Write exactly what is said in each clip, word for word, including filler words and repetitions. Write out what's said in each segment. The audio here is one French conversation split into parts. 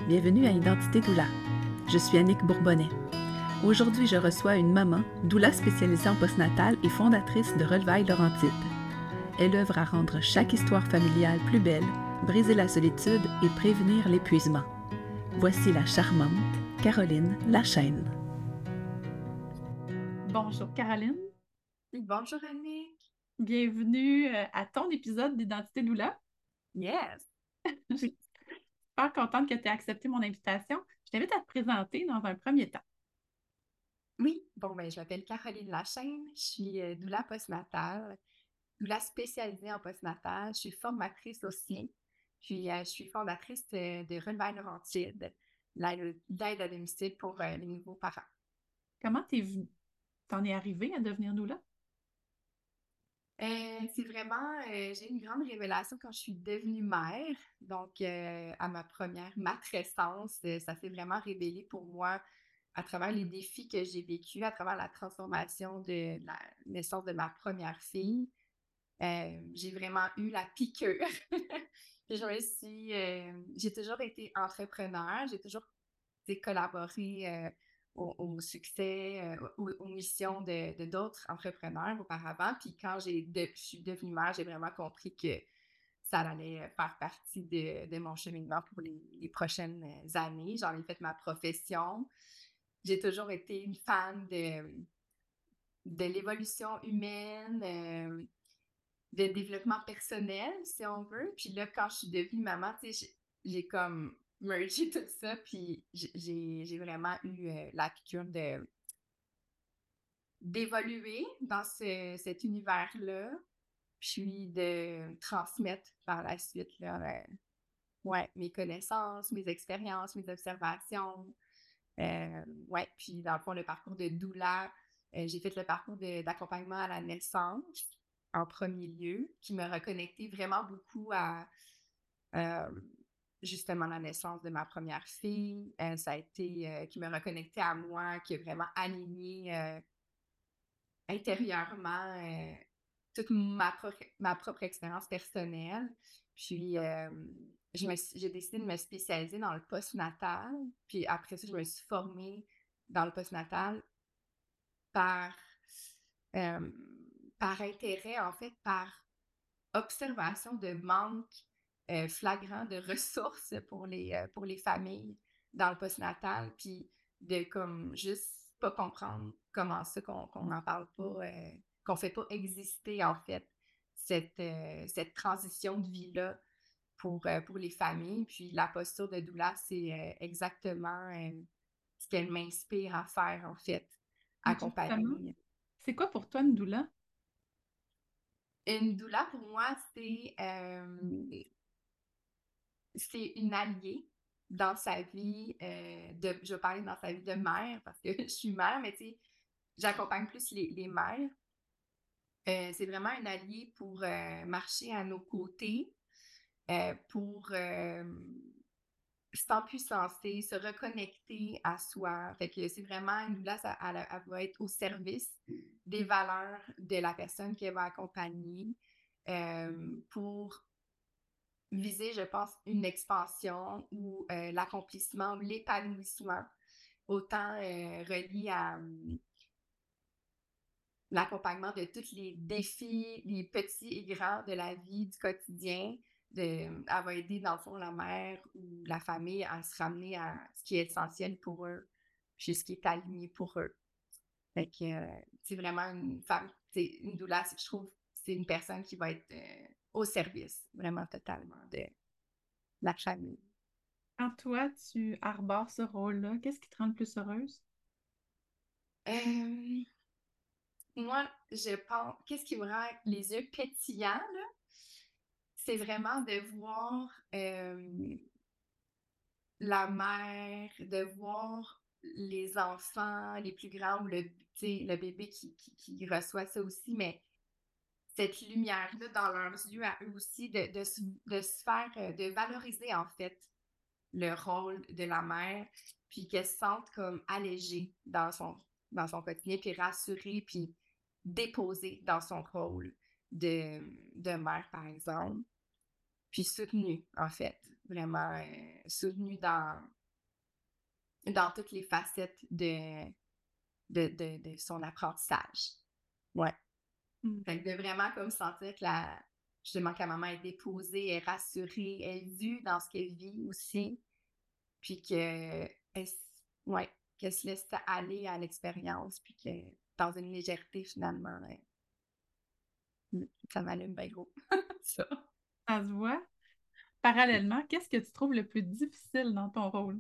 Bienvenue à Identité Doula. Je suis Annick Bourbonnais. Aujourd'hui, je reçois une maman, doula spécialisée en postnatal et fondatrice de Relevailles Laurentides. Elle œuvre à rendre chaque histoire familiale plus belle, briser la solitude et prévenir l'épuisement. Voici la charmante Caroline Lachaine. Bonjour Caroline. Bonjour Annick. Bienvenue euh, à ton épisode d'Identité Doula. Yes. Je suis super contente que tu aies accepté mon invitation. Je t'invite à te présenter dans un premier temps. Oui, bon, ben, je m'appelle Caroline Lachaine. Je suis euh, doula postnatale, doula spécialisée en postnatal. Je suis formatrice aussi. Puis, euh, je suis fondatrice de, de Relevailles Laurentides, l'aide d'aide à domicile pour euh, les nouveaux parents. Comment t'es venue? T'en es arrivée à devenir doula? Euh, c'est vraiment, euh, j'ai eu une grande révélation quand je suis devenue mère. Donc, euh, à ma première matrescence, euh, ça s'est vraiment révélé pour moi à travers les défis que j'ai vécus, à travers la transformation de la naissance de ma première fille. Euh, j'ai vraiment eu la piqûre. Puis je me suis, euh, j'ai toujours été entrepreneur, j'ai toujours tu sais, collaboré euh, au, au succès, euh, aux, aux missions de, de d'autres entrepreneurs auparavant. Puis quand j'ai de, je suis devenue mère, j'ai vraiment compris que ça allait faire partie de, de mon cheminement pour les, les prochaines années. J'en ai fait ma profession. J'ai toujours été une fan de, de l'évolution humaine, euh, de développement personnel, si on veut. Puis là, quand je suis devenue maman, tu sais, j'ai, j'ai comme mergé tout ça, puis j'ai, j'ai vraiment eu euh, la piqûre de, d'évoluer dans ce, cet univers-là, puis de transmettre par la suite, là, euh, ouais, mes connaissances, mes expériences, mes observations. Euh, ouais, puis dans le fond, le parcours de doula, euh, j'ai fait le parcours de, d'accompagnement à la naissance en premier lieu, qui me reconnectait vraiment beaucoup à euh, justement la naissance de ma première fille. Euh, ça a été euh, qui me reconnectait à moi, qui a vraiment aligné euh, intérieurement euh, toute ma, pro- ma propre expérience personnelle. Puis, euh, je me suis- j'ai décidé de me spécialiser dans le postnatal. Puis après ça, je me suis formée dans le postnatal par, euh, par intérêt, en fait, par observation de manque euh, flagrant de ressources pour les, euh, pour les familles dans le postnatal. Puis de comme juste pas comprendre comment ça qu'on qu'on n'en parle pas, euh, qu'on fait pas exister, en fait, cette, euh, cette transition de vie-là pour, euh, pour les familles. Puis la posture de doula, c'est euh, exactement euh, ce qu'elle m'inspire à faire, en fait, Et justement, accompagner. c'est quoi pour toi une doula? Une doula, pour moi, c'est euh, c'est une alliée dans sa vie euh, de, je vais parler dans sa vie de mère parce que je suis mère, mais tu sais, j'accompagne plus les, les mères. Euh, c'est vraiment un allié pour euh, marcher à nos côtés, euh, pour euh, s'empuissancer, se reconnecter à soi. Fait que c'est vraiment une doula, ça, elle, elle va être au service des valeurs de la personne qu'elle va accompagner euh, pour viser, je pense, une expansion ou euh, l'accomplissement ou l'épanouissement, autant euh, relié à euh, l'accompagnement de tous les défis, les petits et grands de la vie du quotidien. De, elle va aider, dans le fond, la mère ou la famille à se ramener à ce qui est essentiel pour eux, puis ce qui est aligné pour eux. Fait que euh, c'est vraiment une femme, c'est une doula, je trouve, c'est une personne qui va être euh, au service, vraiment totalement, de la famille. Quand toi, tu arbores ce rôle-là, qu'est-ce qui te rend le plus heureuse? Euh, moi, je pense, qu'est-ce qui me rend les yeux pétillants, là? C'est vraiment de voir euh, la mère, de voir les enfants, les plus grands, ou le, tu sais, le bébé qui, qui, qui reçoit ça aussi, mais cette lumière-là dans leurs yeux à eux aussi, de, de, se- de se faire, euh, de valoriser en fait le rôle de la mère, puis qu'elle se sente comme allégée dans son, dans son quotidien, puis rassurée, puis déposée dans son rôle de, de mère, par exemple, puis soutenue, en fait, vraiment euh, soutenue dans, dans toutes les facettes de, de, de, de son apprentissage. Ouais. Mm. Fait que de vraiment comme sentir que la, justement, que la maman est déposée, est rassurée, est vue dans ce qu'elle vit aussi, puis que, elle, s- ouais, qu'elle se laisse aller à l'expérience, puis que dans une légèreté finalement, ouais. Mm, ça m'allume bien gros, ça. Ça se voit. Parallèlement, qu'est-ce que tu trouves le plus difficile dans ton rôle?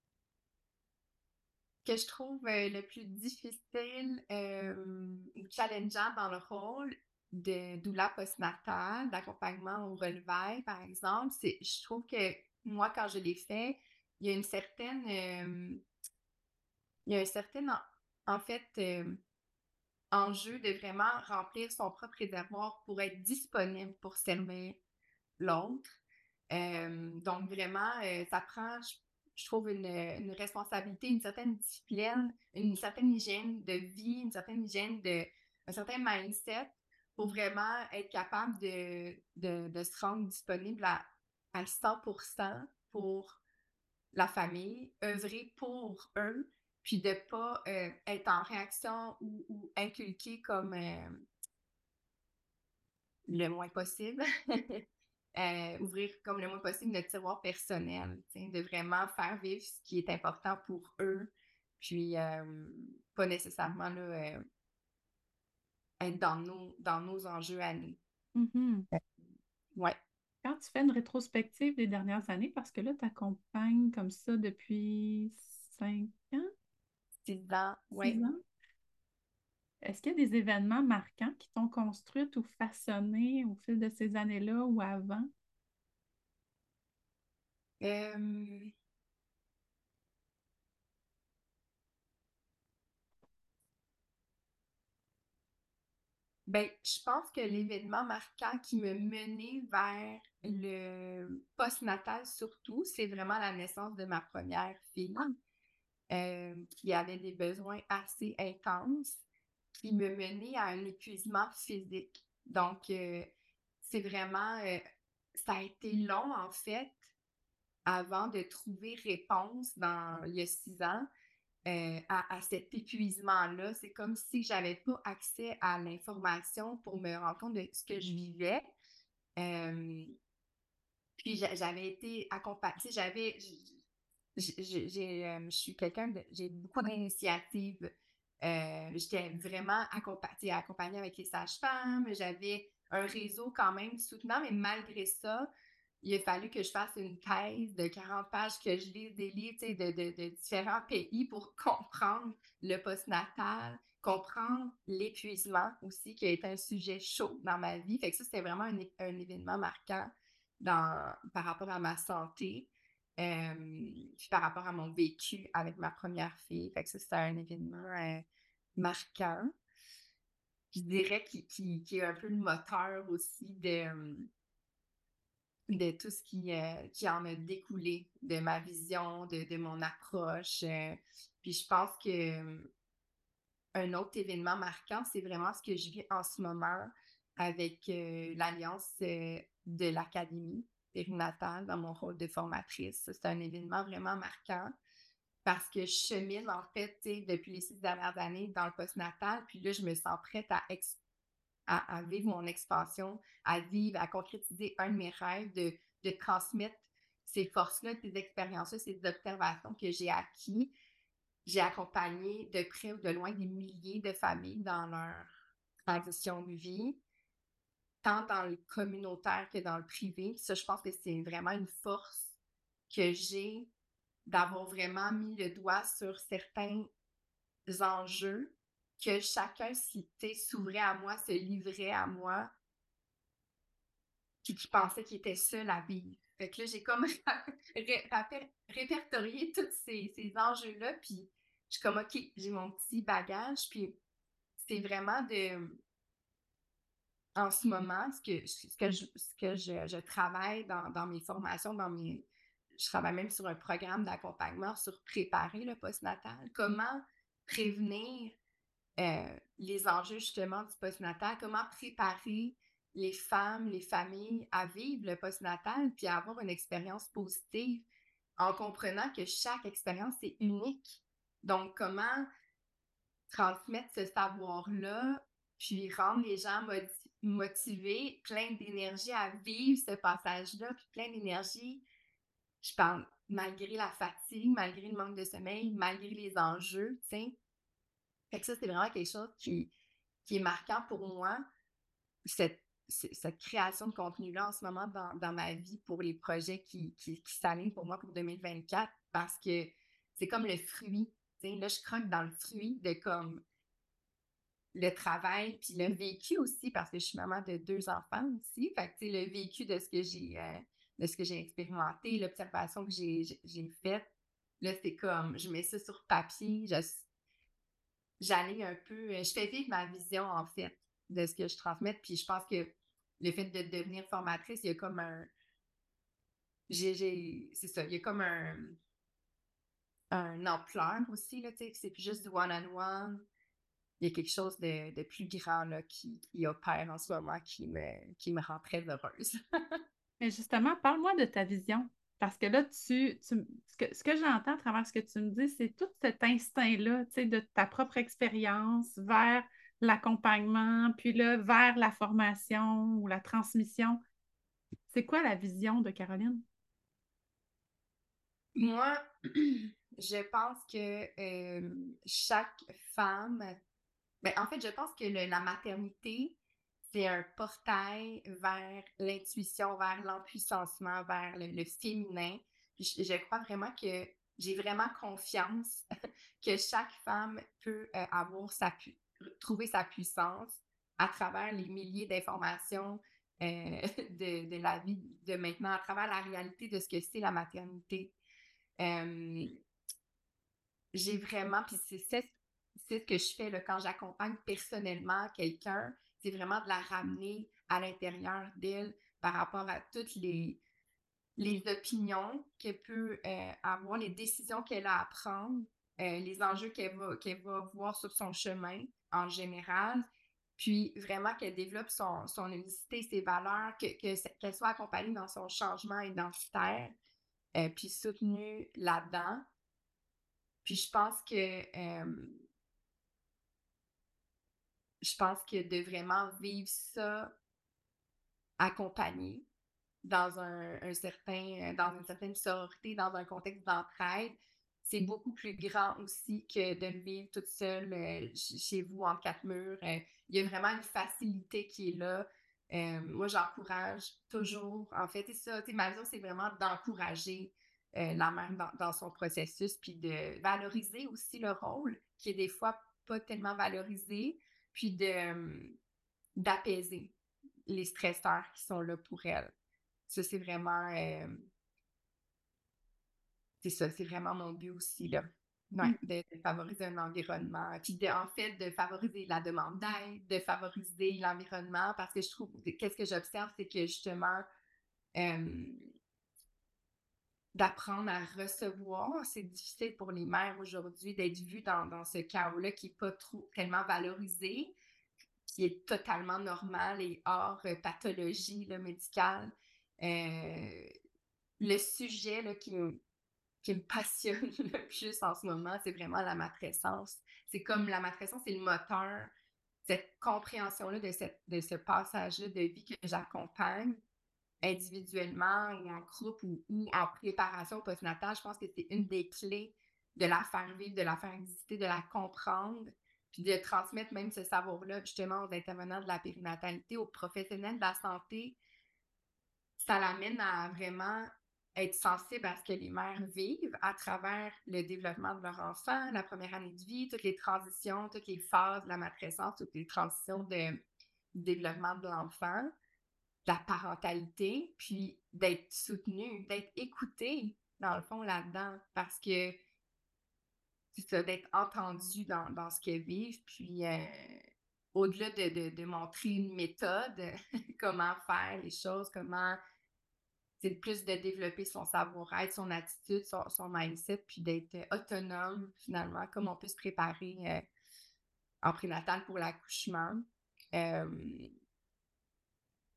Que je trouve euh, le plus difficile euh, ou challengeant dans le rôle de doula postnatale, d'accompagnement au relevail, par exemple, c'est, je trouve que moi, quand je l'ai fait, il y a une certaine, euh, il y a un certain, en, en fait, euh, enjeu de vraiment remplir son propre réservoir pour être disponible pour servir l'autre. Euh, donc, vraiment, euh, ça prend, je, je trouve, une, une responsabilité, une certaine discipline, une certaine hygiène de vie, une certaine hygiène de, un certain mindset pour vraiment être capable de, de, de se rendre disponible à, à cent pour cent pour la famille, œuvrer pour eux, puis de ne pas euh, être en réaction ou, ou inculquer comme euh, le moins possible. Euh, ouvrir comme le moins possible notre tiroir personnel, t'sais, de vraiment faire vivre ce qui est important pour eux, puis euh, pas nécessairement là, euh, être dans nos, dans nos enjeux à nous. Mhm. Ouais, Quand tu fais une rétrospective des dernières années, parce que là, tu accompagnes comme ça depuis cinq ans, six ans, six ouais. ans, est-ce qu'il y a des événements marquants qui t'ont construite ou façonnée au fil de ces années-là ou avant? Euh, ben, je pense que l'événement marquant qui me menait vers le postnatal surtout, c'est vraiment la naissance de ma première fille. Euh, qui avait des besoins assez intenses, qui me menaient à un épuisement physique. Donc, euh, c'est vraiment, euh, ça a été long en fait avant de trouver réponse dans il y a six ans euh, à, à cet épuisement-là. C'est comme si j'avais pas accès à l'information pour me rendre compte de ce que je vivais. Euh, puis j'a- j'avais été accompagnée, tu sais, j'avais, j- j- j'ai, euh, je suis quelqu'un de, j'ai beaucoup d'initiatives. Euh, j'étais vraiment accompagnée, accompagnée avec les sages-femmes. J'avais un réseau quand même soutenant, mais malgré ça, il a fallu que je fasse une thèse de quarante pages, que je lise des livres, tu sais, de, de, de différents pays pour comprendre le postnatal, comprendre l'épuisement aussi, qui a été un sujet chaud dans ma vie. Fait que ça, c'était vraiment un, é- un événement marquant dans, par rapport à ma santé. Euh, puis par rapport à mon vécu avec ma première fille. Fait que ça, c'était un événement euh, marquant. Je dirais qui, qui, qui est un peu le moteur aussi de, de tout ce qui, euh, qui en a découlé, de ma vision, de, de mon approche. euh. Puis je pense que euh, un autre événement marquant, c'est vraiment ce que je vis en ce moment avec euh, l'Alliance euh, de l'Académie périnatale dans mon rôle de formatrice. Ça, c'est un événement vraiment marquant parce que je chemine, en fait, tu sais, depuis les six dernières années dans le postnatal. Puis là, je me sens prête à, ex- à, à vivre mon expansion, à vivre, à concrétiser un de mes rêves, de, de transmettre ces forces-là, ces expériences-là, ces observations que j'ai acquis. J'ai accompagné de près ou de loin des milliers de familles dans leur transition de vie, tant dans le communautaire que dans le privé. Ça, je pense que c'est vraiment une force que j'ai d'avoir vraiment mis le doigt sur certains enjeux que chacun, si tu s'ouvrait à moi, se livrait à moi, puis qui pensait qu'il était seul à vivre. Fait que là, j'ai comme ré- ré- répertorié tous ces, ces enjeux-là, puis je suis comme, OK, j'ai mon petit bagage, puis c'est vraiment de, en ce moment, ce que, ce que, je, ce que je, je travaille dans, dans mes formations, dans mes, je travaille même sur un programme d'accompagnement sur préparer le postnatal, comment prévenir euh, les enjeux justement du postnatal, comment préparer les femmes, les familles à vivre le postnatal puis à avoir une expérience positive en comprenant que chaque expérience est unique. Donc, comment transmettre ce savoir-là, puis rendre les gens moti- motivés, plein d'énergie à vivre ce passage-là, puis plein d'énergie, je parle, malgré la fatigue, malgré le manque de sommeil, malgré les enjeux, tu sais. Fait que ça, c'est vraiment quelque chose qui, qui est marquant pour moi, cette, cette création de contenu-là en ce moment dans, dans ma vie pour les projets qui, qui, qui s'alignent pour moi pour deux mille vingt-quatre, parce que c'est comme le fruit. Tu sais, là, je croque dans le fruit de comme le travail, puis le vécu aussi, parce que je suis maman de deux enfants aussi. Fait que, tu sais, le vécu de ce que j'ai euh, de ce que j'ai expérimenté, l'observation que j'ai, j'ai, j'ai faite, là, c'est comme, je mets ça sur papier, je, j'aligne un peu, euh, je fais vivre ma vision, en fait, de ce que je transmets. Puis je pense que le fait de devenir formatrice, il y a comme un, j'ai, j'ai, c'est ça, il y a comme un, un ampleur aussi, là, tu sais, que c'est plus juste du one-on-one. Il y a quelque chose de, de plus grand là, qui, qui opère en ce moment qui me, qui me rend très heureuse. Mais justement, parle-moi de ta vision. Parce que là, tu, tu ce que, ce que j'entends à travers ce que tu me dis, c'est tout cet instinct-là, tu sais, de ta propre expérience vers l'accompagnement, puis là, vers la formation ou la transmission. C'est quoi la vision de Caroline? Moi, je pense que euh, chaque femme, ben, en fait, je pense que le- la maternité, c'est un portail vers l'intuition, vers l'empuissancement, vers le, le féminin. Puis je, je crois vraiment que j'ai vraiment confiance que chaque femme peut euh, avoir sa pu- trouver sa puissance à travers les milliers d'informations euh, de, de la vie de maintenant, à travers la réalité de ce que c'est la maternité. Euh, j'ai vraiment, puis c'est, c'est, c'est ce que je fais là, quand j'accompagne personnellement quelqu'un, c'est vraiment de la ramener à l'intérieur d'elle par rapport à toutes les, les opinions qu'elle peut euh, avoir, les décisions qu'elle a à prendre, euh, les enjeux qu'elle va, qu'elle va voir sur son chemin en général, puis vraiment qu'elle développe son, son unicité, ses valeurs, que, que, qu'elle soit accompagnée dans son changement identitaire, euh, puis soutenue là-dedans. Puis je pense que euh, je pense que de vraiment vivre ça accompagné dans un, un certain, dans une certaine sororité, dans un contexte d'entraide, c'est beaucoup plus grand aussi que de le vivre toute seule euh, chez vous entre quatre murs. Euh, il y a vraiment une facilité qui est là. Euh, moi, j'encourage toujours, en fait, c'est ça, ma vision, c'est vraiment d'encourager euh, la mère dans, dans son processus, puis de valoriser aussi le rôle, qui est des fois pas tellement valorisé, puis de, euh, d'apaiser les stresseurs qui sont là pour elle. Ça, c'est vraiment, euh, c'est ça, c'est vraiment mon but aussi, là. Ouais, Mm. de, de favoriser un environnement, puis de, en fait, de favoriser la demande d'aide, de favoriser l'environnement, parce que je trouve, qu'est-ce que j'observe, c'est que justement, euh, d'apprendre à recevoir, c'est difficile pour les mères aujourd'hui d'être vues dans, dans ce chaos-là qui n'est pas trop tellement valorisé, qui est totalement normal et hors euh, pathologie là, médicale. Euh, le sujet là, qui me qui me passionne le plus en ce moment, c'est vraiment la matrescence. C'est comme la matrescence, c'est le moteur, cette compréhension-là de, cette, de ce passage-là de vie que j'accompagne individuellement et en groupe ou, ou en préparation postnatale. Je pense que c'est une des clés de la faire vivre, de la faire exister, de la comprendre, puis de transmettre même ce savoir-là justement aux intervenants de la périnatalité, aux professionnels de la santé. Ça l'amène à vraiment être sensible à ce que les mères vivent à travers le développement de leur enfant, la première année de vie, toutes les transitions, toutes les phases de la matrescence, toutes les transitions de développement de l'enfant, de la parentalité, puis d'être soutenue, d'être écoutée, dans le fond, là-dedans, parce que c'est ça, d'être entendue dans, dans ce qu'elles vivent, puis euh, au-delà de, de, de montrer une méthode, comment faire les choses, comment c'est plus de développer son savoir-être, son attitude, son, son mindset, puis d'être euh, autonome, finalement, comme on peut se préparer euh, en prénatal pour l'accouchement. Euh,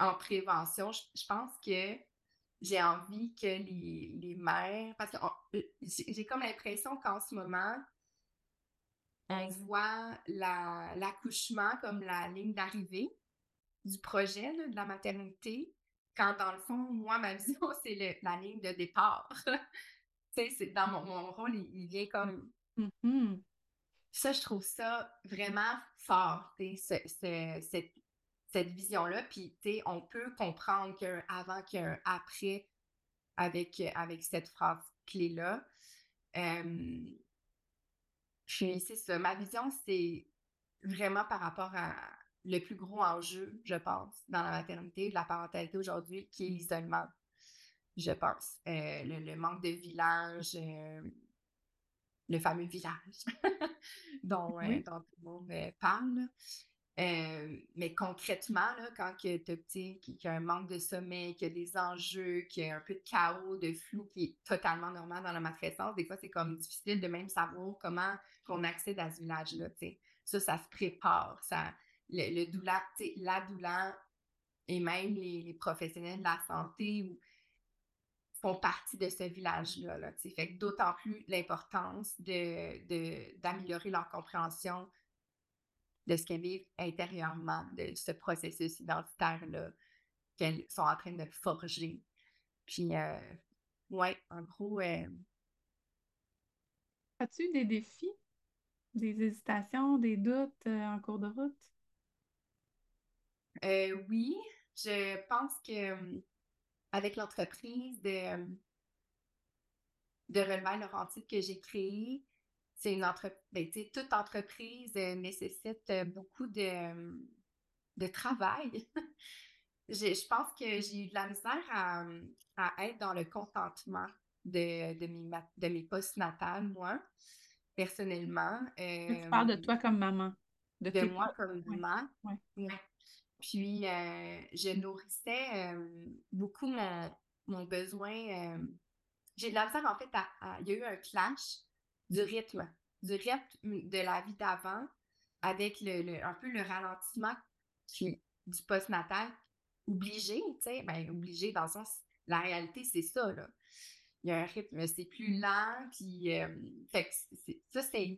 en prévention, je, je pense que j'ai envie que les, les mères, parce que on- euh, j'ai j'ai comme l'impression qu'en ce moment, on voit la, l'accouchement comme la ligne d'arrivée du projet, là, de la maternité, quand dans le fond, moi, ma vision, c'est le- la ligne de départ. Tu sais, c'est dans mon, mon rôle, il, il vient comme Mhm. ça, je trouve ça vraiment fort, tu sais, ce- ce- cette, cette vision-là. Puis, tu sais, on peut comprendre qu'il y a un avant, qu'il y a un après avec, avec cette phrase clé-là. Euh, puis, c'est ça. Ma vision, c'est vraiment par rapport à le plus gros enjeu, je pense, dans la maternité, de la parentalité aujourd'hui, qui est l'isolement, je pense. Euh, le, le manque de village, euh, le fameux village dont, euh, Oui. dont tout le monde euh, parle. Là. Euh, mais concrètement, là, quand tu as petit, qu'il y a un manque de sommeil, qu'il y a des enjeux, qu'il y a un peu de chaos, de flou qui est totalement normal dans la matrescence, des fois, c'est comme difficile de même savoir comment qu'on accède à ce village-là. T'sais. Ça, ça se prépare. Ça, le, le doula, la doula et même les, les professionnels de la santé ou, font partie de ce village-là. Là, t'sais. Fait que d'autant plus l'importance de, de, d'améliorer leur compréhension de ce qu'elles vivent intérieurement, de ce processus identitaire-là qu'elles sont en train de forger. Puis, euh, ouais, en gros, euh, As-tu eu des défis, des hésitations, des doutes euh, en cours de route? euh, oui, je pense que euh, avec l'entreprise de, de Relevailles Laurentides que j'ai créée, c'est une entreprise, ben, tu sais, toute entreprise euh, nécessite euh, beaucoup de, euh, de travail. Je, je pense que j'ai eu de la misère à, à être dans le contentement de, de mes, mat- de mes postnatales, moi, personnellement, Tu parles de euh, toi comme maman, de de tes moi propres. comme Oui, maman. oui. Ouais. Puis, euh, je nourrissais euh, beaucoup mon, mon besoin. euh, j'ai de la misère, en fait, à, à- il y a eu un clash du rythme, du rythme de la vie d'avant avec le, le- un peu le ralentissement qui- du postnatal. Obligé, tu sais, ben obligé dans le sens, la réalité, c'est ça, là. Il y a un rythme, c'est plus lent, puis, euh, fait que c'est- ça, c'est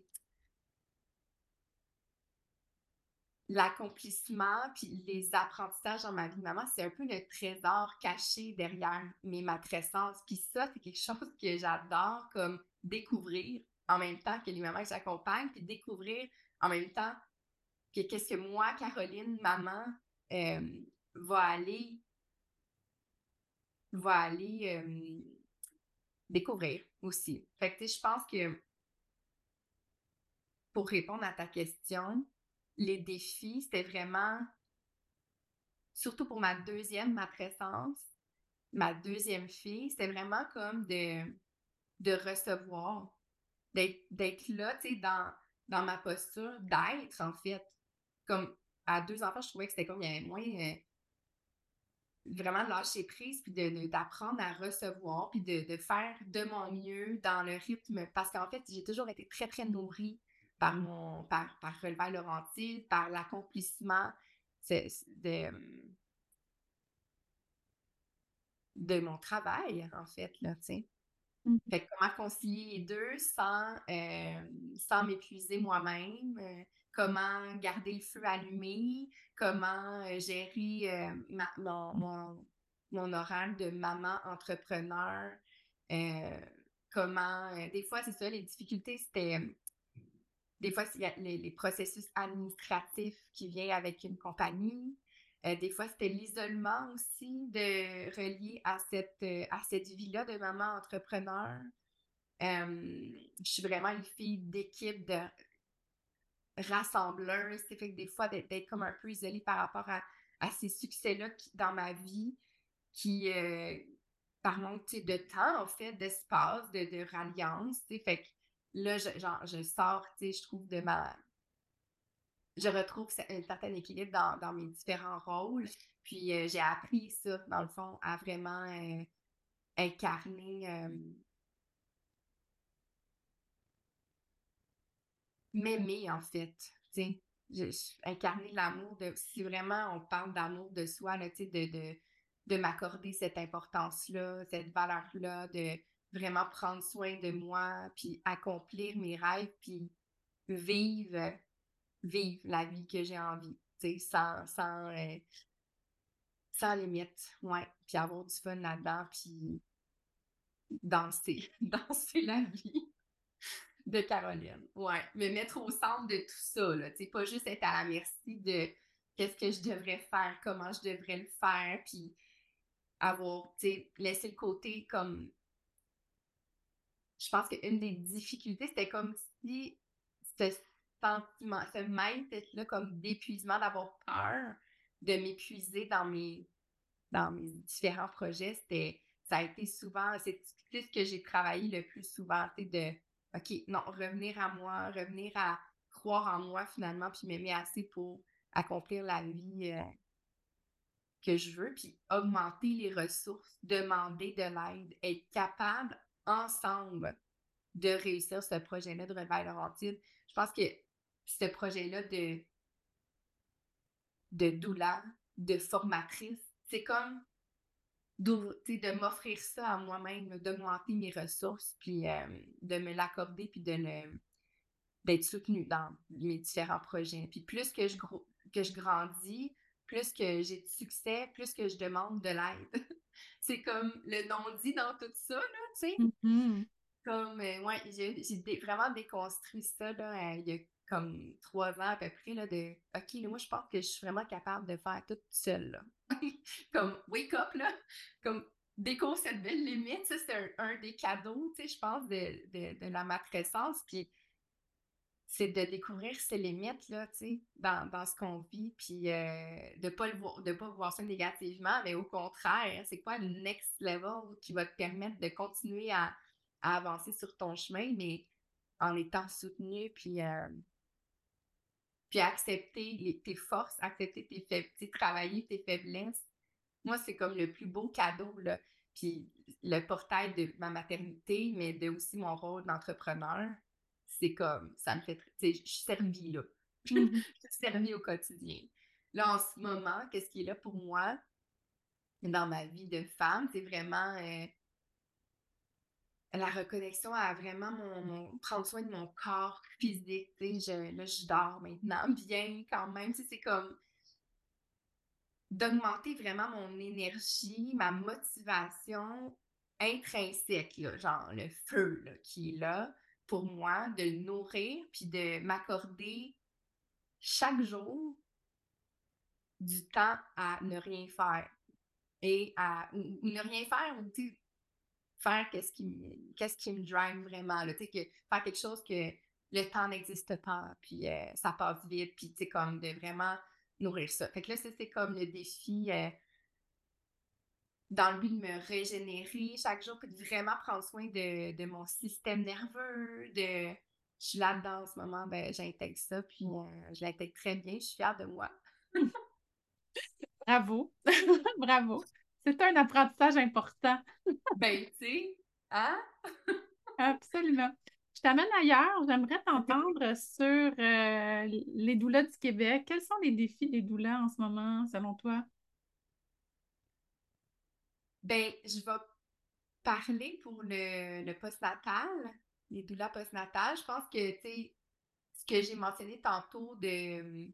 l'accomplissement, puis les apprentissages dans ma vie de maman, c'est un peu le trésor caché derrière mes matrescences. Puis ça, c'est quelque chose que j'adore, comme découvrir en même temps que les mamans que j'accompagne, puis découvrir en même temps que qu'est-ce que moi, Caroline, maman, euh, va aller, va aller euh, découvrir aussi. Fait que, tu sais, je pense que pour répondre à ta question, les défis, c'était vraiment, surtout pour ma deuxième matrescence, ma deuxième fille, c'était vraiment comme de, de recevoir, d'être, d'être là, tu sais, dans, dans ma posture, d'être, en fait. Comme à deux enfants, je trouvais que c'était comme, il y avait moins, euh, vraiment de lâcher prise, puis de, de- d'apprendre à recevoir, puis de, de faire de mon mieux dans le rythme. Parce qu'en fait, j'ai toujours été très, très nourrie par mon, par, par Relevailles Laurentides, par l'accomplissement c'est- c'est de, de mon travail, en fait, là, tu sais. Mhm. Fait que comment concilier les deux sans, euh, sans m'épuiser moi-même, euh, comment garder le feu allumé, comment euh, gérer euh, ma- mon, mon, mon horaire de maman entrepreneur, euh, comment, euh, des fois, c'est ça, les difficultés, c'était, euh, des fois, il y a les, les processus administratifs qui viennent avec une compagnie. Euh, des fois, c'était l'isolement aussi de relié à cette, euh, à cette vie-là de maman entrepreneur. Euh, je suis vraiment une fille d'équipe, de rassembleuse. C'est fait que des fois, d'être, d'être comme un peu isolée par rapport à, à ces succès-là qui, dans ma vie, qui, euh, par manque tu sais, de temps, en fait, d'espace, de, de ralliance. Tu sais. Fait que là, je, genre, je sors, tu sais, je trouve de ma. Je retrouve un certain équilibre dans, dans mes différents rôles. Puis euh, j'ai appris ça, dans le fond, à vraiment euh, incarner. euh, m'aimer, en fait, tu sais. je, je- incarner l'amour de, si vraiment on parle d'amour de soi, là, tu sais, de, de, de m'accorder cette importance-là, cette valeur-là, de vraiment prendre soin de moi, puis accomplir mes rêves, puis vivre, vivre la vie que j'ai envie, tu sais, sans, sans, euh, sans limite, ouais, puis avoir du fun là-dedans, puis danser, danser la vie de Caroline. Ouais, me mettre au centre de tout ça, là, tu sais, pas juste être à la merci de qu'est-ce que je devrais faire, comment je devrais le faire, puis avoir, tu sais, laisser le côté comme, je pense qu'une des difficultés, c'était comme si ce sentiment, ce mindset-là, comme d'épuisement, d'avoir peur de m'épuiser dans mes, dans mes différents projets, c'était, ça a été souvent, c'est c'est ce que j'ai travaillé le plus souvent, tu sais, de, OK, non, revenir à moi, revenir à croire en moi finalement, puis m'aimer assez pour accomplir la vie euh, que je veux, puis augmenter les ressources, demander de l'aide, être capable ensemble de réussir ce projet-là de Réveil Laurentide. Je pense que ce projet-là de, de doula, de formatrice, c'est comme de m'offrir ça à moi-même, d'augmenter mes ressources, puis euh, de me l'accorder, puis de le, d'être soutenue dans mes différents projets. Puis plus que je, gro- que je grandis, plus que j'ai de succès, plus que je demande de l'aide. C'est comme le non-dit dans tout ça, là, tu sais. Mhm. Comme, euh, ouais, j'ai j'ai dé- vraiment déconstruit ça, là, euh, il y a comme trois ans à peu près, là, de, OK, là, moi, je pense que je suis vraiment capable de faire tout seule, là. Comme, wake up, là, comme, découvre cette belle limite, ça, c'est un, un des cadeaux, tu sais, je pense, de, de, de la matrescence, puis c'est de découvrir ses limites, là, tu sais, dans, dans ce qu'on vit, puis euh, de pas le voir, de pas voir ça négativement, mais au contraire, c'est quoi le next level qui va te permettre de continuer à, à avancer sur ton chemin, mais en étant soutenu, puis, euh, puis accepter les- tes forces, accepter tes faiblesses, travailler tes faiblesses. Moi, c'est comme le plus beau cadeau, là. Puis le portail de ma maternité, mais de aussi mon rôle d'entrepreneur, c'est comme, ça me fait, tu sais, je suis servie, là. Mhm. Je suis servie au quotidien. Là, en ce moment, qu'est-ce qui est là pour moi dans ma vie de femme, c'est vraiment euh, la reconnexion à vraiment mon, mon- prendre soin de mon corps physique, tu sais, je, là, je dors maintenant bien quand même, tu sais, c'est comme d'augmenter vraiment mon énergie, ma motivation intrinsèque, là, genre le feu là, qui est là pour moi, de le nourrir, puis de m'accorder chaque jour du temps à ne rien faire et à ou, ou ne rien faire ou tu sais, faire qu'est-ce qui me, qu'est-ce qui me drive vraiment, là, tu sais, que faire quelque chose que le temps n'existe pas, puis euh, ça passe vite, puis tu sais, comme de vraiment nourrir ça. Fait que là, ça, c'est comme le défi euh, dans le but de me régénérer chaque jour, puis de vraiment prendre soin de, de mon système nerveux, de... Je suis là-dedans en ce moment, ben j'intègre ça, puis euh, je l'intègre très bien, je suis fière de moi. Bravo. Bravo. C'est un apprentissage important. Ben, tu sais, hein? Absolument. Je t'amène ailleurs. J'aimerais t'entendre sur euh, les doulas du Québec. Quels sont les défis des doulas en ce moment, selon toi? Ben, je vais parler pour le, le postnatal, les doulas postnatales. Je pense que, tu sais, ce que j'ai mentionné tantôt de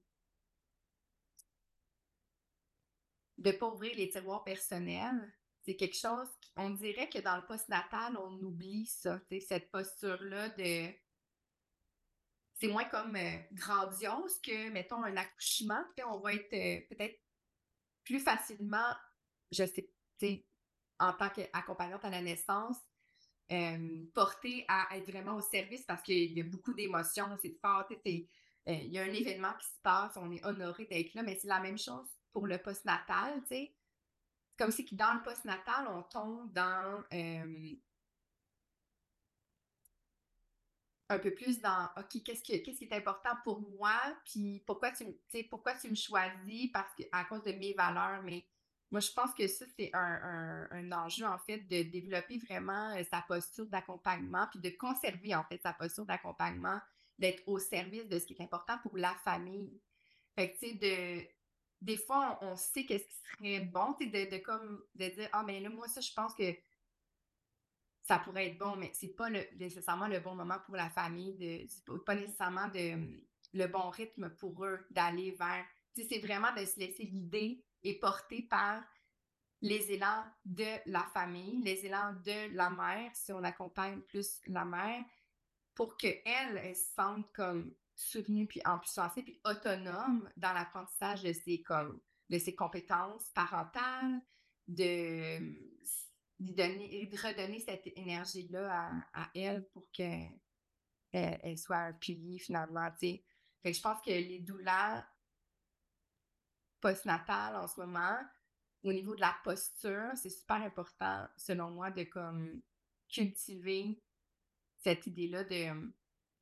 de pas ouvrir les tiroirs personnels, c'est quelque chose, on dirait que dans le postnatal, on oublie ça, tu sais, cette posture-là de... C'est moins comme euh, grandiose que, mettons, un accouchement, tu sais, on va être euh, peut-être plus facilement, je sais, tu sais, en tant qu'accompagnante à la naissance, euh, portée à être vraiment au service parce qu'il y a beaucoup d'émotions, c'est fort, tu sais, c'est, euh, il y a un événement qui se passe, on est honoré d'être là, mais c'est la même chose pour le postnatal, tu sais. C'est comme si que dans le postnatal, on tombe dans euh, un peu plus dans OK, qu'est-ce qui, qu'est-ce qui est important pour moi, puis pourquoi tu, me- tu sais, pourquoi tu me choisis parce que, à cause de mes valeurs, mais moi, je pense que ça, c'est un, un, un enjeu, en fait, de développer vraiment euh, sa posture d'accompagnement, puis de conserver, en fait, sa posture d'accompagnement d'être au service de ce qui est important pour la famille. Fait que, tu sais, de... Des fois, on, on sait qu'est-ce qui serait bon, tu sais, de, de comme, de dire, ah, mais là, moi, ça, je pense que ça pourrait être bon, mais c'est pas le, nécessairement le bon moment pour la famille, de, c'est pas, pas nécessairement de, le bon rythme pour eux d'aller vers, tu sais, c'est vraiment de se laisser guider et porter par les élans de la famille, les élans de la mère, si on accompagne plus la mère, pour qu'elle, elle se sente comme soutenue, puis empuissancée, puis autonome dans l'apprentissage de ses, comme, de ses compétences parentales, de, de, donner, de redonner cette énergie-là à, à elle pour qu'elle elle soit un pilier, finalement, tu sais. Fait que je pense que les doulas postnatales, en ce moment, au niveau de la posture, c'est super important, selon moi, de comme cultiver cette idée-là de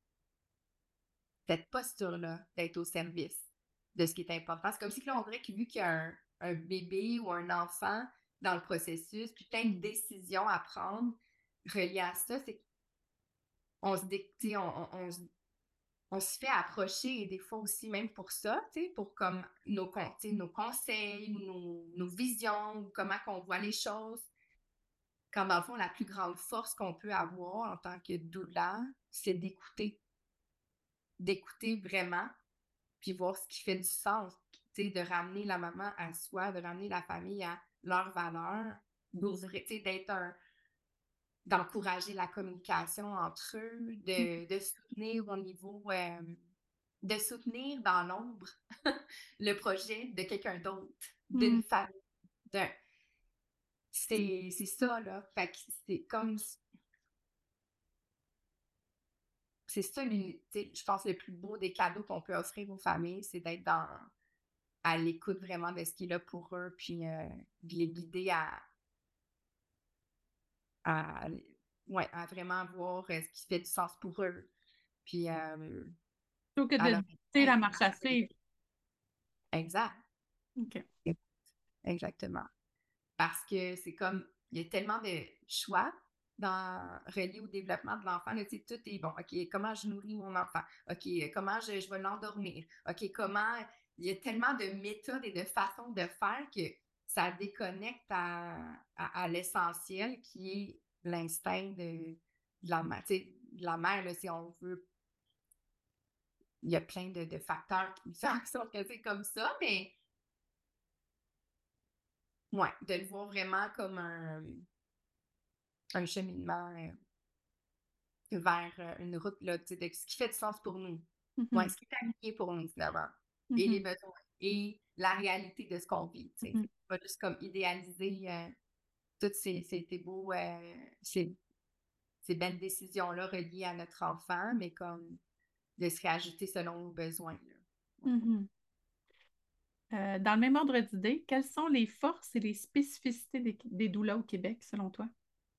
cette posture-là, d'être au service de ce qui est important. C'est comme si là, on dirait que vu qu'il y a un, un bébé ou un enfant dans le processus, puis plein de décisions à prendre reliées à ça, c'est qu'on se, dé- tu sais, on, on, on se on se fait approcher et des fois aussi même pour ça, tu sais, pour comme nos, con- tu sais, nos conseils, nos, nos visions, ou comment qu'on voit les choses. Quand dans le fond, la plus grande force qu'on peut avoir en tant que doula, c'est d'écouter. D'écouter vraiment, puis voir ce qui fait du sens. Tu sais, de ramener la maman à soi, de ramener la famille à leurs valeurs, d'ouvrir, tu sais, d'être un d'encourager la communication entre eux, de, de soutenir au niveau, euh, de soutenir dans l'ombre le projet de quelqu'un d'autre, d'une Mm. famille, d'un... C'est, c'est ça, là. Fait que c'est comme... C'est ça, l'uni- tu sais, je pense, le plus beau des cadeaux qu'on peut offrir aux familles, c'est d'être dans à l'écoute vraiment de ce qui est là pour eux, puis euh, de les guider à, à, ouais, à vraiment voir euh, ce qui fait du sens pour eux. Puis, euh, Plutôt que de alors, dicter la marche à suivre. exact, OK. exactement. Parce que c'est comme, il y a tellement de choix dans, reliés au développement de l'enfant. Là, tu sais, tout est bon. OK, comment je nourris mon enfant? OK, comment je, je vais l'endormir? OK, comment... Il y a tellement de méthodes et de façons de faire que ça déconnecte à, à, à l'essentiel qui est l'instinct de, de la mère. Tu sais, de la mère, là, si on veut, il y a plein de, de facteurs qui font en sorte que c'est comme ça, mais ouais, de le voir vraiment comme un, un cheminement euh, vers euh, une route là, tu sais, de ce qui fait du sens pour nous. Ouais, Mhm. ce qui est aligné pour nous, finalement. Et les Mhm. besoins et la réalité de ce qu'on vit. Tu sais. Mhm. C'est pas juste comme idéaliser euh, toutes ces, ces, ces beaux, euh, ces, ces belles décisions-là reliées à notre enfant, mais comme de se réajuster selon nos besoins. Là. Ouais. Mhm. Euh, dans le même ordre d'idée, quelles sont les forces et les spécificités des, des doulas au Québec, selon toi?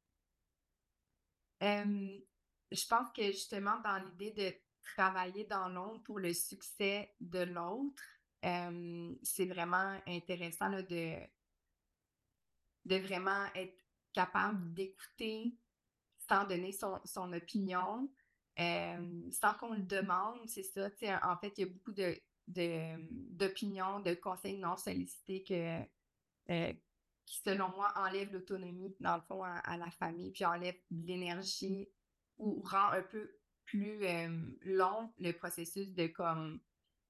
Euh, je pense que justement, dans l'idée de travailler dans l'ombre pour le succès de l'autre, euh, c'est vraiment intéressant là, de, de vraiment être capable d'écouter sans donner son, son opinion, euh, sans qu'on le demande, c'est ça. Tu sais, en fait, il y a beaucoup de, de, d'opinions, de conseils non sollicités que, euh, qui, selon moi, enlèvent l'autonomie, dans le fond, à, à la famille, puis enlèvent de l'énergie ou rend un peu plus euh, long le processus de comme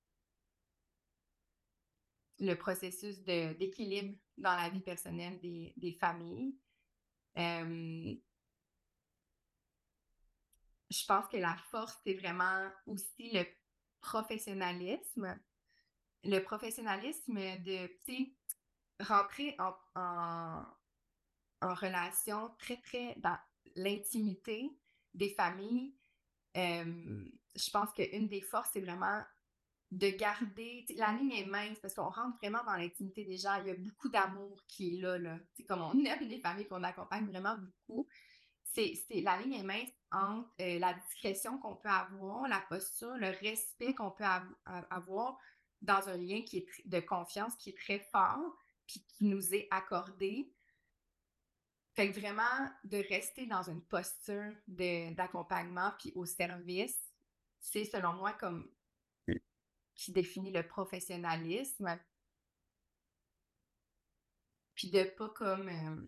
le processus de, d'équilibre dans la vie personnelle des, des familles. Euh, je pense que la force, c'est vraiment aussi le professionnalisme. Le professionnalisme de, tu sais, rentrer en, en, en relation très, très dans l'intimité des familles. Euh, je pense qu'une des forces, c'est vraiment de garder... La ligne est mince parce qu'on rentre vraiment dans l'intimité des gens. Il y a beaucoup d'amour qui est là. là. C'est comme on aime les familles qu'on accompagne vraiment beaucoup. C'est, c'est, la ligne est mince entre euh, la discrétion qu'on peut avoir, la posture, le respect qu'on peut av- avoir dans un lien qui est tr- de confiance qui est très fort puis qui nous est accordé. Fait que vraiment, de rester dans une posture de, d'accompagnement puis au service c'est selon moi comme qui définit le professionnalisme. Puis de pas comme... Euh,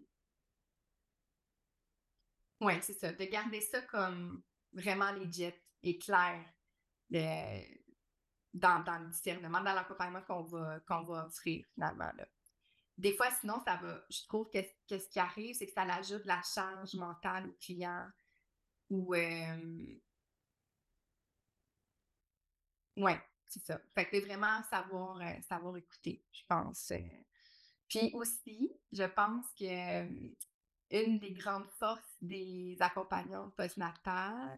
ouais, c'est ça. De garder ça comme vraiment legit et clair euh, dans, dans le discernement, dans l'accompagnement qu'on va, qu'on va offrir finalement. Là. Des fois, sinon, ça va... Je trouve que, que ce qui arrive, c'est que ça ajoute de la charge mentale au client ou... Euh, ouais, c'est ça. Fait que de vraiment savoir, euh, savoir écouter, je pense. euh. Puis aussi, je pense que euh, une des grandes forces des accompagnantes postnatales,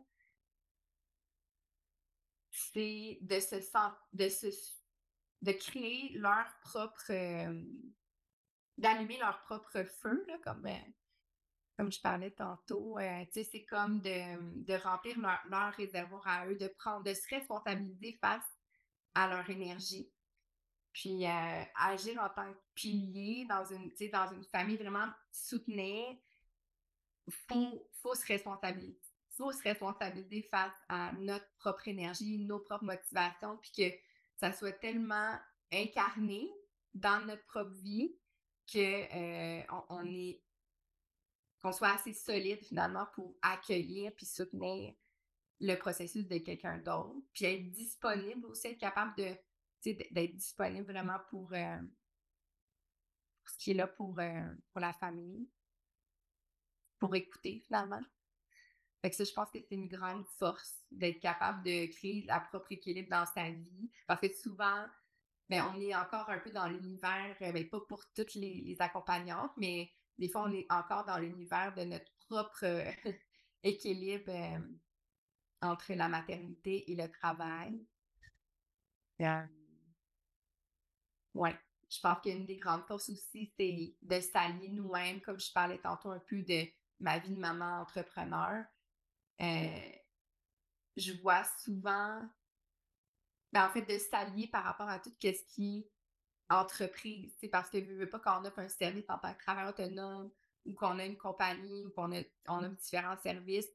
c'est de se sent- de se de créer leur propre euh, d'allumer leur propre feu, là, comme, euh, comme je parlais tantôt. Euh, tu sais, c'est comme de, de remplir leur, leur réservoir à eux, de prendre, de se responsabiliser face à leur énergie. Puis euh, agir en tant que pilier dans une, tu sais, dans une famille vraiment soutenue, faut, faut se responsabiliser. Faut se responsabiliser face à notre propre énergie, nos propres motivations, puis que ça soit tellement incarné dans notre propre vie que euh, on, on est qu'on soit assez solide finalement pour accueillir puis soutenir le processus de quelqu'un d'autre, puis être disponible aussi, être capable de tu sais, d'être disponible vraiment pour, euh, pour ce qui est là pour, euh, pour la famille, pour écouter finalement. Fait que ça, je pense que c'est une grande force d'être capable de créer la propre équilibre dans sa vie. Parce que souvent, ben, on est encore un peu dans l'univers, euh, ben, pas pour toutes les, les accompagnantes, mais des fois, on est encore dans l'univers de notre propre euh, équilibre euh, entre la maternité et le travail. Yeah. Ouais. Je pense qu'une des grandes forces aussi, c'est de s'allier nous-mêmes, comme je parlais tantôt un peu de ma vie de maman entrepreneur. Euh, je vois souvent, ben en fait, de s'allier par rapport à tout ce qui est entreprise, c'est parce que je veux pas qu'on offre un service en tant que travailleur autonome ou qu'on a une compagnie ou qu'on a, on a différents services,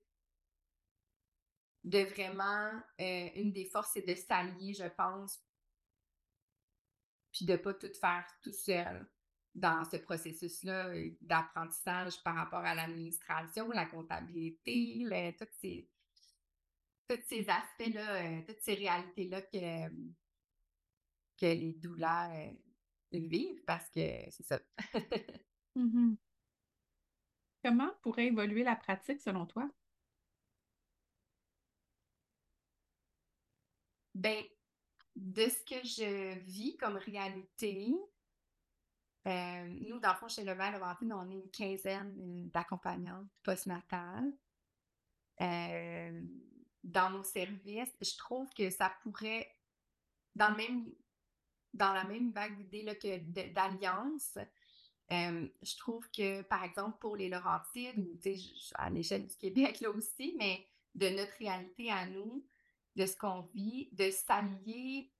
de vraiment, euh, une des forces, c'est de s'allier, je pense, puis de pas tout faire tout seul dans ce processus-là euh, d'apprentissage par rapport à l'administration, la comptabilité, le, tous ces, tous ces aspects-là, euh, toutes ces réalités-là que, que les doulas euh, vivent parce que c'est ça. Mhm. Comment pourrait évoluer la pratique selon toi? Ben, de ce que je vis comme réalité, euh, nous, dans le fond, chez Levain Laurentine, on est une quinzaine euh, d'accompagnantes postnatales. Euh, dans nos services, je trouve que ça pourrait, dans le même, dans la même vague d'idées là, que de- d'alliance, euh, je trouve que, par exemple, pour les Laurentides, ou tu sais, je- à l'échelle du Québec là aussi, mais de notre réalité à nous, de ce qu'on vit, de s'allier,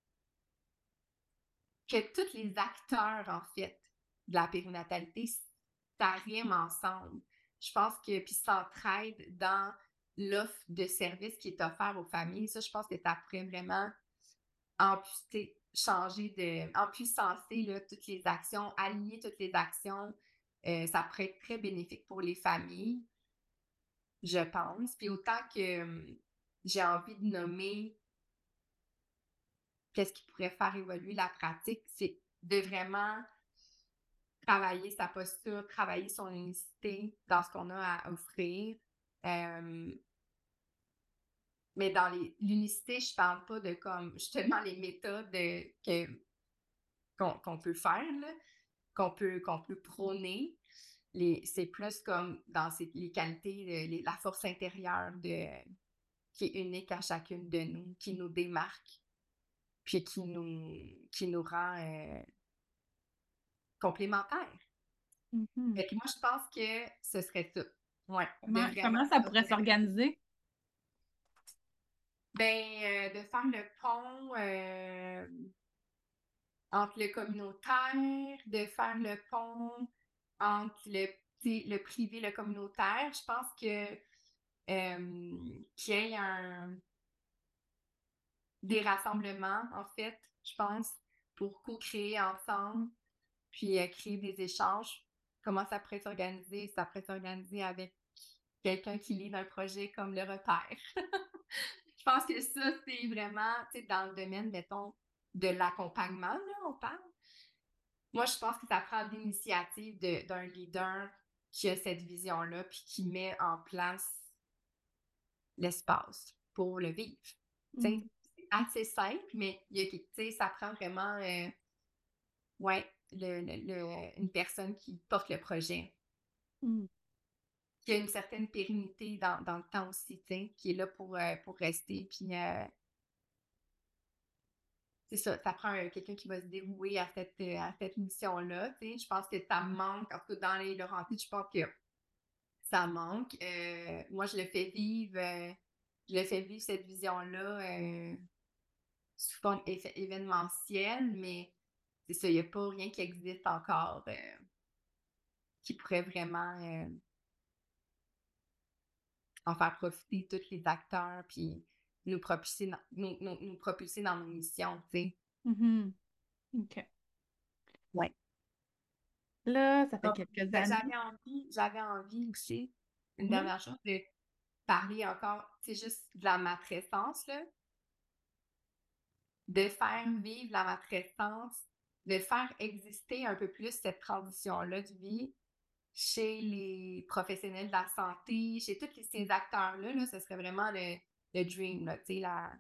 que tous les acteurs, en fait, de la périnatalité s'arriment ensemble. Je pense que, puis s'entraident dans l'offre de services qui est offerte aux familles. Ça, je pense que ça pourrait vraiment amputer, changer de, empuissancer là, toutes les actions, aligner toutes les actions. Euh, ça pourrait être très bénéfique pour les familles, je pense. Puis autant que hum, j'ai envie de nommer qu'est-ce qui pourrait faire évoluer la pratique, c'est de vraiment travailler sa posture, travailler son unicité dans ce qu'on a à offrir. Euh, mais dans les, l'unicité, je parle pas de comme justement les méthodes de, que, qu'on, qu'on peut faire, là, qu'on peut, qu'on peut prôner. Les, c'est plus comme dans ces, les qualités, les, la force intérieure de, qui est unique à chacune de nous, qui nous démarque, puis qui nous, qui nous rend euh, complémentaires. Mhm. Fait que moi, je pense que ce serait ça. Ouais, de Comment, vraiment comment ça pourrait offrir. s'organiser? Ben, euh, de faire le pont euh, entre le communautaire, de faire le pont entre le, tu sais, le privé et le communautaire. Je pense que euh, qu'il y ait un, des rassemblements, en fait, je pense, pour co-créer ensemble, puis euh, créer des échanges. Comment ça pourrait s'organiser? Ça pourrait s'organiser avec quelqu'un qui lit un projet comme le repère. Je pense que ça, c'est vraiment, tu sais, dans le domaine, mettons, de l'accompagnement, là, on parle. Moi, je pense que ça prend l'initiative de- d'un leader qui a cette vision-là, puis qui met en place l'espace pour le vivre. Tu sais, Mm. c'est assez simple, mais il y a, tu sais, ça prend vraiment, euh, ouais, le, le- le- une personne qui porte le projet, Mm. qui a une certaine pérennité dans, dans le temps aussi, tu sais, qui est là pour, euh, pour rester, puis euh, c'est ça, ça prend euh, quelqu'un qui va se dévouer à cette, euh, à cette mission-là, tu sais. Je pense que ça manque, en tout cas dans les Laurentides, je pense que ça manque. Euh, moi, je le fais vivre, euh, je le fais vivre cette vision-là euh, sous forme éve- événementielle, mais c'est ça, il n'y a pas rien qui existe encore euh, qui pourrait vraiment euh, en faire profiter tous les acteurs, puis nous propulser dans, nous, nous, nous propulser dans nos missions, tu sais. Mhm. OK. Ouais. Là, ça fait Donc, quelques ben, années. j'avais envie, j'avais envie aussi, une Mhm. dernière chose, de parler encore, c'est juste de la matrescence, là, de faire vivre la matrescence, de faire exister un peu plus cette transition-là de vie chez les professionnels de la santé, chez tous les- ces acteurs-là, là, ce serait vraiment le, le dream, là, tu sais, la-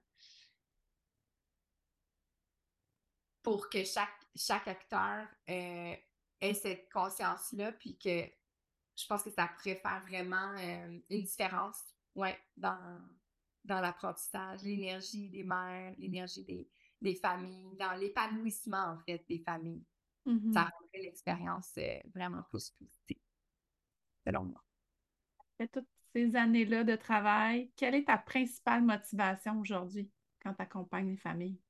pour que chaque, chaque acteur euh, ait cette conscience-là, puis que je pense que ça pourrait faire vraiment euh, une différence, ouais, dans, dans l'apprentissage, l'énergie des mères, l'énergie des, des familles, dans l'épanouissement, en fait, des familles. Ça Mhm. rendrait l'expérience euh, vraiment plus positive, selon moi. Après toutes ces années-là de travail, quelle est ta principale motivation aujourd'hui quand tu accompagnes les familles?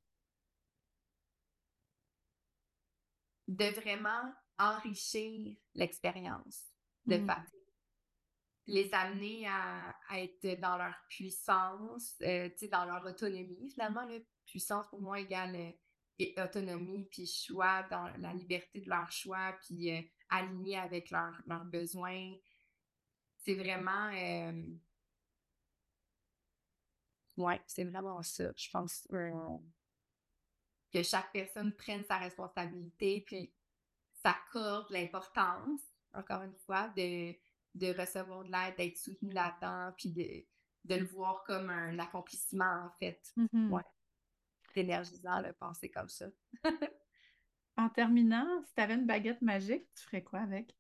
De vraiment enrichir l'expérience de Mm. famille, les amener à, à être dans leur puissance, euh, tu sais, dans leur autonomie, finalement, là. Puissance pour moi égale euh, et autonomie, puis choix, dans la liberté de leur choix, puis euh, aligné avec leurs leurs besoins. C'est vraiment, euh, ouais, c'est vraiment ça. Je pense euh, que chaque personne prenne sa responsabilité, puis s'accorde l'importance, encore une fois, de, de recevoir de l'aide, d'être soutenu là-dedans, puis de, de le voir comme un accomplissement, en fait. Mhm. Ouais, c'est énergisant de penser comme ça. En terminant, si tu avais une baguette magique, tu ferais quoi avec?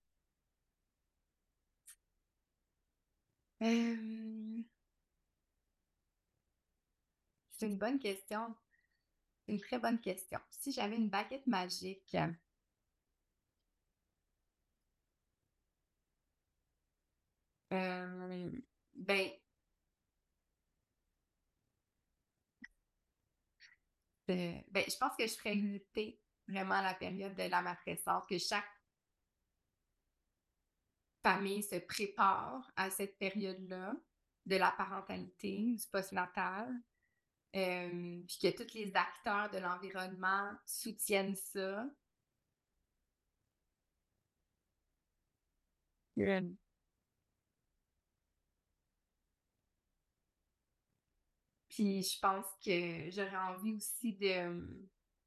Euh, c'est une bonne question. Une très bonne question. Si j'avais une baguette magique, euh, ben, euh, ben, je pense que je ferais goûter vraiment la période de la matrescence, que chaque famille se prépare à cette période-là de la parentalité, du postnatal, euh, puis que tous les acteurs de l'environnement soutiennent ça. Good. Puis je pense que j'aurais envie aussi de,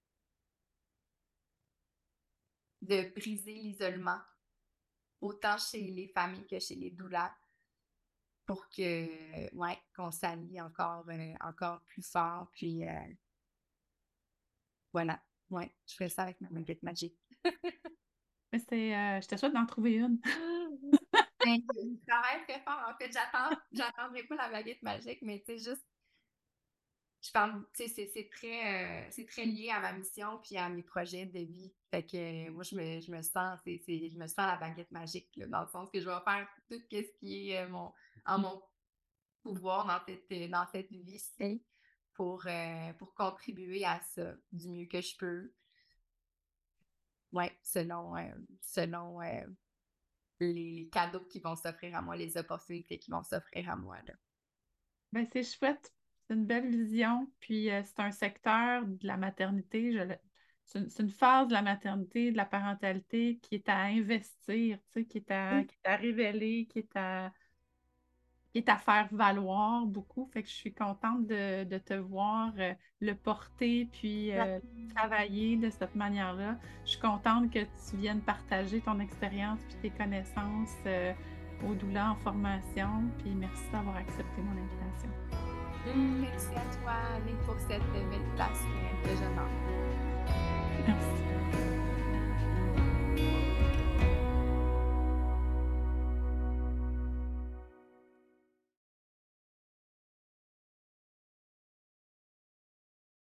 de briser l'isolement, autant chez les familles que chez les doulas, pour que, ouais, qu'on s'allie encore, euh, encore plus fort. Puis euh, voilà, ouais, je ferais ça avec ma baguette magique. Mais c'est, euh, je te souhaite d'en trouver une. Ben, je travaille très fort. En fait, j'attends, j'attendrai pas la baguette magique, mais tu sais, juste, je parle, tu sais, c'est, c'est très, euh, c'est très lié à ma mission puis à mes projets de vie. Fait que euh, moi, je me, je me sens, c'est, c'est, je me sens la baguette magique, là, dans le sens que je vais faire tout ce qui est euh, mon, en mon pouvoir dans cette, euh, dans cette vie-ci pour, euh, pour contribuer à ça du mieux que je peux. Ouais, selon, euh, selon euh, les cadeaux qui vont s'offrir à moi, les opportunités qui vont s'offrir à moi, là. Ben, c'est chouette. C'est une belle vision. Puis euh, c'est un secteur de la maternité, je le- c'est une, c'est une phase de la maternité, de la parentalité qui est à investir, tu sais, qui est à, Oui. qui est à révéler, qui est à, qui est à faire valoir beaucoup. Fait que je suis contente de, de te voir euh, le porter puis La- euh, travailler de cette manière-là. Je suis contente que tu viennes partager ton expérience puis tes connaissances euh, au doula en formation. Puis merci d'avoir accepté mon invitation. Merci à toi, Annick, pour cette belle place. C'est un vrai jeune homme. Merci.